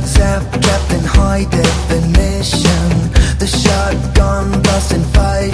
zap, trapped in high definition. The shotgun blasting fire.